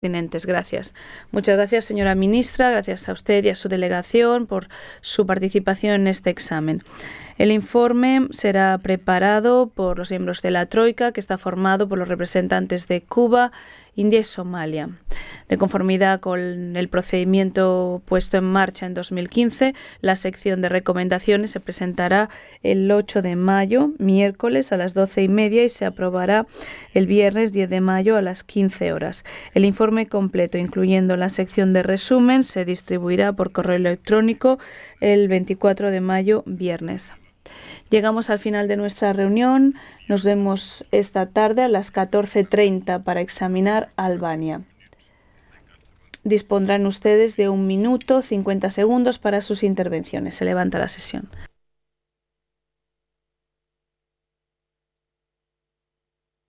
pertinentes. Gracias. Muchas gracias, señora ministra. Gracias a usted y a su delegación por su participación en este examen. El informe será preparado por los miembros de la Troika, que está formado por los representantes de Cuba, India y Somalia. De conformidad con el procedimiento puesto en marcha en 2015, la sección de recomendaciones se presentará el 8 de mayo, miércoles a las 12:30 y se aprobará el viernes 10 de mayo a las 15 horas. El informe completo, incluyendo la sección de resumen, se distribuirá por correo electrónico el 24 de mayo, viernes. Llegamos al final de nuestra reunión. Nos vemos esta tarde a las 14:30 para examinar Albania. Dispondrán ustedes de 1 minuto 50 segundos para sus intervenciones. Se levanta la sesión.